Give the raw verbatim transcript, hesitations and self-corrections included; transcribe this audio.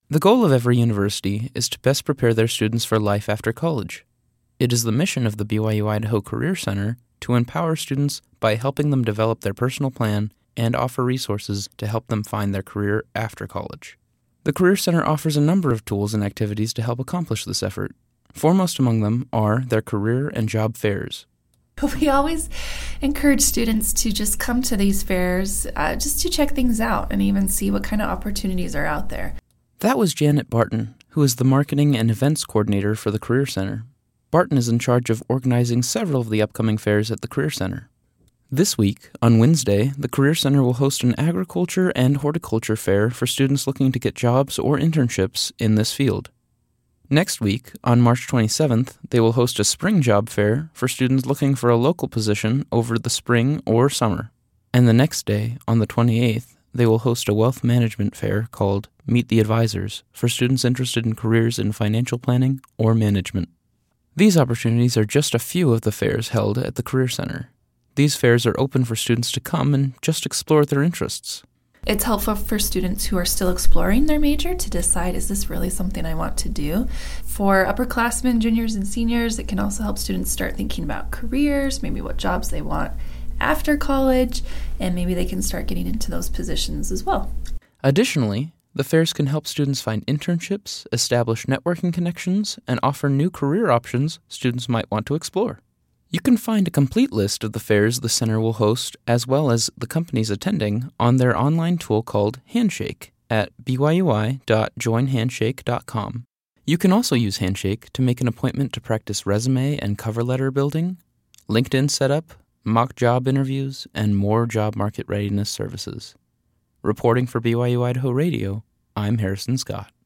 The goal of every university is to best prepare their students for life after college. It is the mission of the B Y U-Idaho Career Center to empower students by helping them develop their personal plan and offer resources to help them find their career after college. The Career Center offers a number of tools and activities to help accomplish this effort. Foremost among them are their career and job fairs. We always encourage students to just come to these fairs uh, just to check things out and even see what kind of opportunities are out there. That was Janet Barton, who is the Marketing and Events Coordinator for the Career Center. Barton is in charge of organizing several of the upcoming fairs at the Career Center. This week, on Wednesday, the Career Center will host an agriculture and horticulture fair for students looking to get jobs or internships in this field. Next week, on March twenty-seventh, they will host a spring job fair for students looking for a local position over the spring or summer. And the next day, on the twenty-eighth, they will host a wealth management fair called Meet the Advisors for students interested in careers in financial planning or management. These opportunities are just a few of the fairs held at the Career Center. These fairs are open for students to come and just explore their interests. It's helpful for students who are still exploring their major to decide, is this really something I want to do? For upperclassmen, juniors, and seniors, it can also help students start thinking about careers, maybe what jobs they want after college, and maybe they can start getting into those positions as well. Additionally, the fairs can help students find internships, establish networking connections, and offer new career options students might want to explore. You can find a complete list of the fairs the center will host, as well as the companies attending, on their online tool called Handshake at b y u i dot join handshake dot com. You can also use Handshake to make an appointment to practice resume and cover letter building, LinkedIn setup, mock job interviews, and more job market readiness services. Reporting for B Y U Idaho Radio, I'm Harrison Scott.